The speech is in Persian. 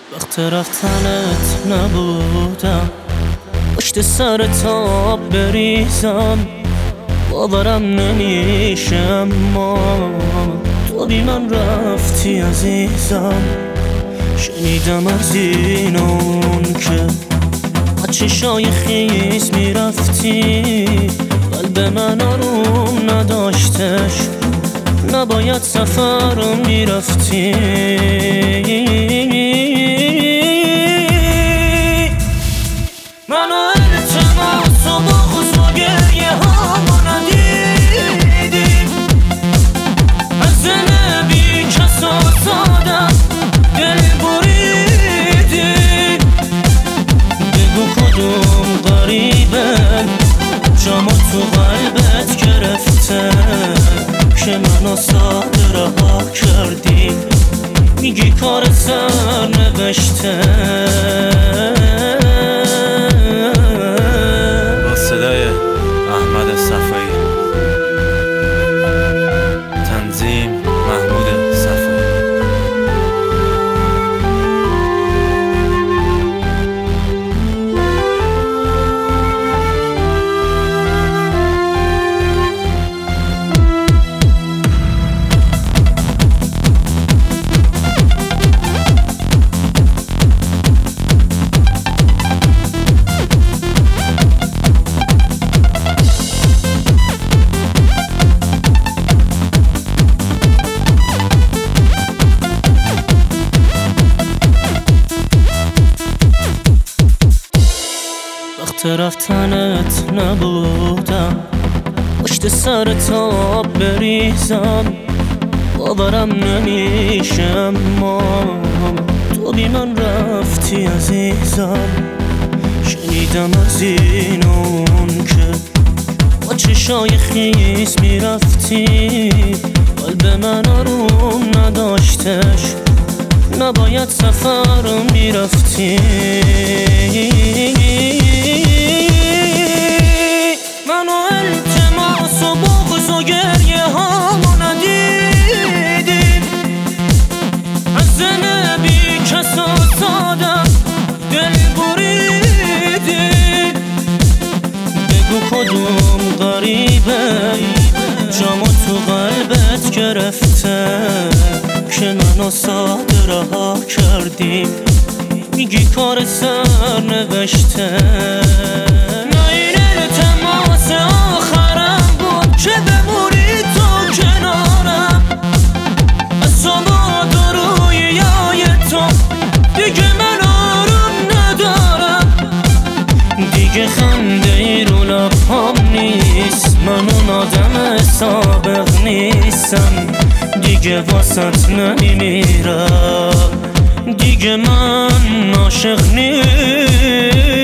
وقت رفتنت نبودم، پشت سر تا بریزم، باورم نمیشه اما تو بی من رفتی عزیزم. شنیدم از این اون که با چشای خیس میرفتی، قلب من آروم نداشتش، نباید سفر رو میرفتی. منو التماس و بغض و گریه هامو ندیدی، از دل بی کس آزادم دل بریدی. بگو کدوم غریبه جامو تو قلبت گرفته که منو ساده رها کردی، میگی کار سر نوشته. با صدای احمد صفایی، تنظیم محمود صفایی. وقت رفتنت نبودم، پشت سر تا بریزم، باورم نمیشه اما تو بی من رفتی عزیزم. شنیدم از این اون که با چشای خیس میرفتی، قلب من آروم نداشتش، نباید سفر رو میرفتی. منو التماس و بغض و گریه هامو ندیدی، از دل بی کس آزادم دل بریدی. بگو کدوم غریبه جامو تو قلبت گرفته که منو ساده رها کردی، میگی کار سر نوشته. نه این التماس آخرم بود که بمونی تو کنارم، از تو باد و رویای تو دیگه من آروم ندارم. دیگه خنده ای رو لبهام نیست، من اون آدم سابق نیستم، دیگه واسط نمیمیرم، دیگه من عاشق نیستم.